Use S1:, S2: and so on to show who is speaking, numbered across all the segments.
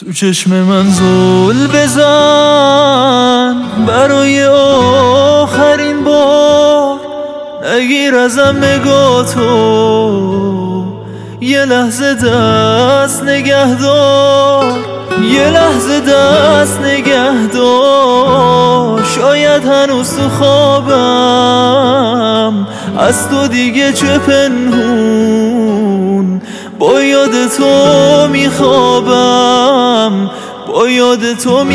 S1: تو چشم من زل بزن برای آخرین بار، نگیر ازم نگاتو، یه لحظه دست نگهدار، یه لحظه دست نگهدار. شاید هنوز تو خوابم، از تو دیگه چه پنهون، با یاد تو میخوابم، با یاد تو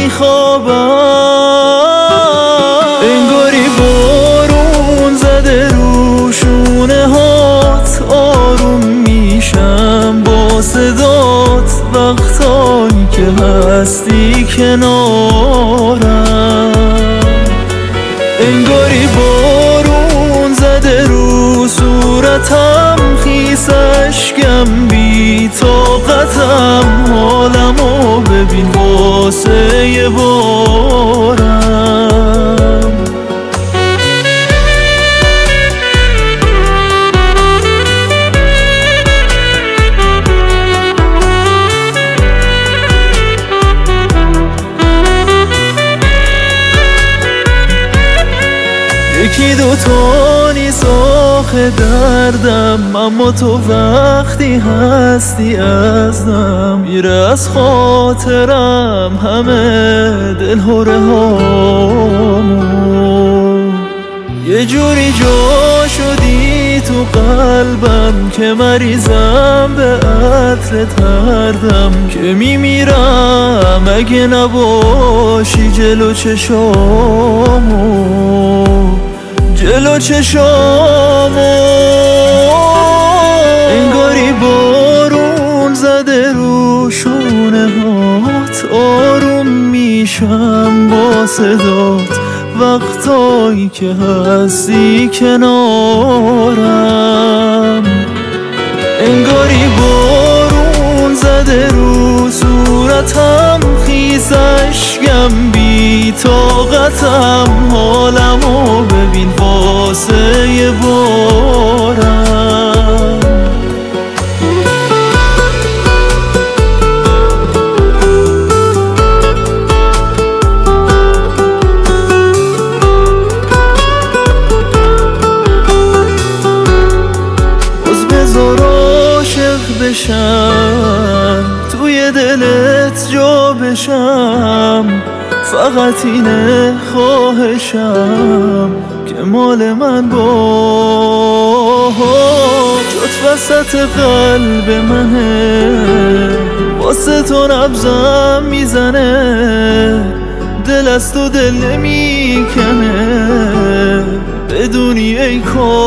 S1: میخوابم. انگاری بارون زده رو شونه هات، آروم میشم با صدات وقتایی که هستی کنارم. انگاری بارون زده رو صورتم، خیس اشکم بی طاقتم، حالمو ببین واسه یه بارم. یکی دوتا نیست آخه دردم، اما تو وقتی هستی ازم، میره از خاطرم همه دلهره هامو. یه جوری جا شدی تو قلبم که مریضم به عطر تردم، که میمیرم اگه نباشی جلو چشامو، جلو چشامو. انگاری بارون زده رو شونه هات، آروم میشم با صدات وقتایی که هستی کنارم. انگاری بارون زده رو صورتم، خیس اشکم بی طاقتم، حالمو ببین واسه یه بارم. باز بذار عاشق بشم، توی دلت جا بشم، فقط اینه خواهشم که مال من باش. جات وسط قلب منه، واسه تو نبضم میزنه، دل از تو دل نمیکنه، بدونی ای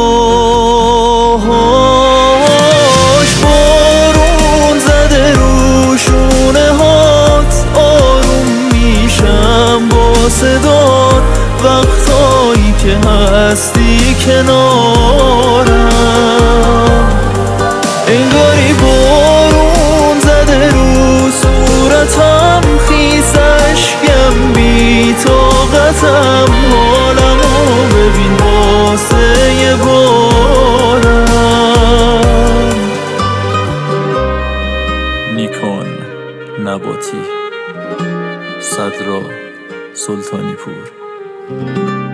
S1: کاش. بارون زده رو شونه هات، آروم میشم با صدات وقتایی که هستی کنارم. انگاری بارون زده رو صورتم، خیس اشکم بی طاقتم، حالمو ببین واسه یه بارم.
S2: نیکان نباتی، صدرا سلطانی پور.